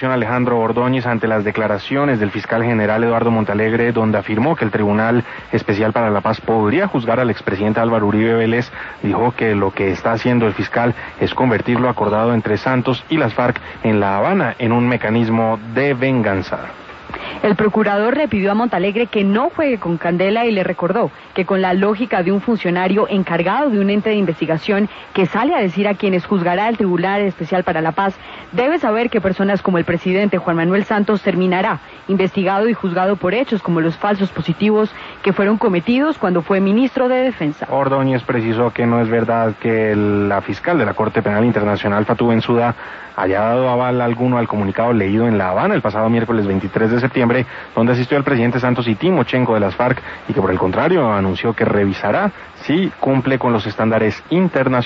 Nación, Alejandro Ordóñez, ante las declaraciones del fiscal general Eduardo Montalegre, donde afirmó que el Tribunal Especial para la Paz podría juzgar al expresidente Álvaro Uribe Vélez, dijo que lo que está haciendo el fiscal es convertir lo acordado entre Santos y las FARC en La Habana en un mecanismo de venganza. El procurador le pidió a Montalegre que no juegue con candela y le recordó que con la lógica de un funcionario encargado de un ente de investigación que sale a decir a quienes juzgará el Tribunal Especial para la Paz, debe saber que personas como el presidente Juan Manuel Santos terminará investigado y juzgado por hechos como los falsos positivos que fueron cometidos cuando fue ministro de Defensa. Ordóñez precisó que no es verdad que la fiscal de la Corte Penal Internacional, Fatou Bensouda, haya dado aval alguno al comunicado leído en La Habana el pasado miércoles 23 de septiembre, donde asistió el presidente Santos y Timochenko de las FARC, y que por el contrario anunció que revisará si cumple con los estándares internacionales.